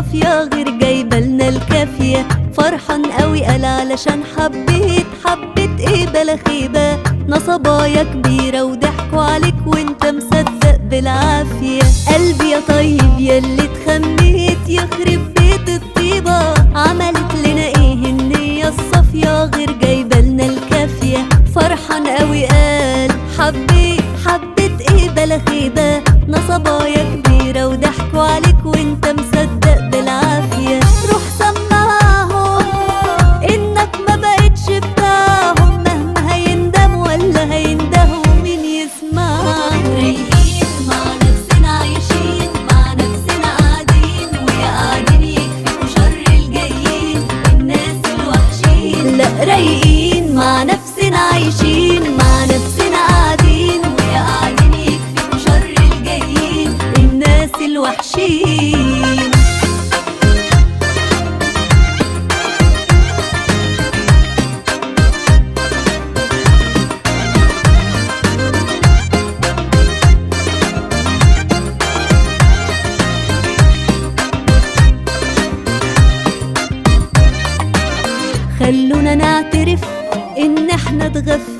الصافية غير جايبالنا الكافية. فرحان قوي قال علشان حبيت ايه بلا خيبة. نصبايا كبيرة وضحكوا عليك وانت مصدق بالعافية. قلبي يا طيب ياللي اتخميت يخرب بيت الطيبة. عملت لنا ايه النية الصافية غير جايبالنا الكافية. فرحان قوي قال حبيت ايه بلا خيبة. نصبايا كبيرة وضحكوا عليك وانت مصدق بالعافية. روح سمعهم انك ما بقتش بتاعهم، مهما هيندموا ولا هيندهوا مين يسمعهم. رايقين مع نفسنا عايشين مع نفسنا قاعدين، ويا قاعدين يكفيكوا شر الجايين الناس الوحشين. لا رايقين مع نفسنا عايشين مع نفسنا قاعدين، ويا قاعدين يكفيكوا شر الجايين الناس الوحشين. خلونا نعترف ان احنا اتغفلنا